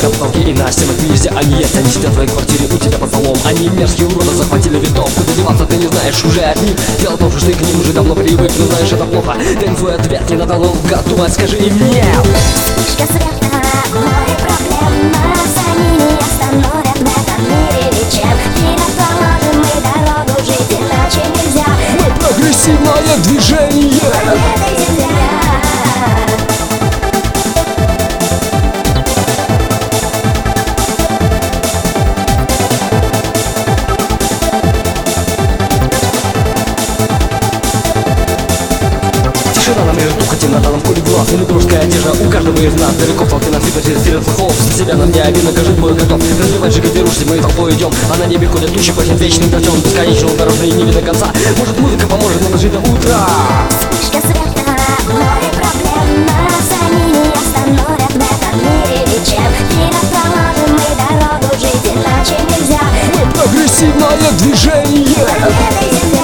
на потолке и на стенах везде они есть. Они сидят в твоей квартире, у тебя под столом. Они мерзкие уроды, захватили винтовку. Куда деваться ты не знаешь уже от них. Дело в том, что ты к ним уже давно привык, но знаешь, это плохо. Дай свой ответ, не надо в году, скажи им нет. Вспышка света, море проблем. Нас они не остановят в этом мире ничем. Вперед положим мы дорогу, жить иначе нельзя. Мы прогрессивное движение. Планетой Земля. Тишина нам режет ухо, темнота нам колет глаз. И дружеская одежда у каждого из нас. Далеко в толпе нас видно через стерео слухов. За себя нам не обидно, каждый бой готов. Разливать же копируешься, мы толпой идем. А на небе ходят тучи, пахнет вечным дождем. Бесконечного дорожной не видно конца. Может, музыка поможет нам жить до утра. Вспышка света, море проблем. Нас они не остановят в этом мире ничем. Вперед проложим мы дорогу, жить иначе нельзя. Мы прогрессивное движение. Планетой Земля.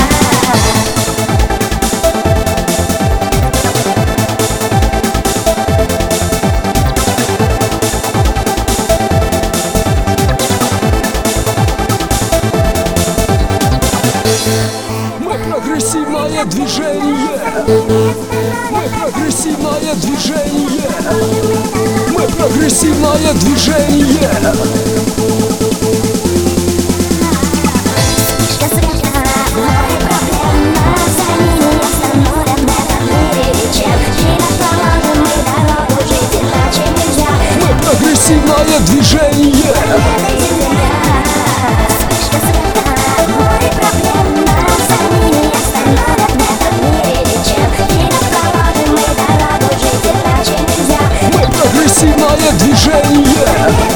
Мы прогрессивное движение. Мы прогрессивное движение. Мы прогрессивное движение. Вспышка света, море проблем. Нас они не остановят в этом мире ничем. Вперед проложим мы дорогу, жить иначе нельзя. Мы прогрессивное движение. Планетой Земля. Вспышка света, море проблем. Нас они не остановят в этом мире ничем. Вперед проложим мы дорогу, жить иначе нельзя. Мы прогрессивное движение.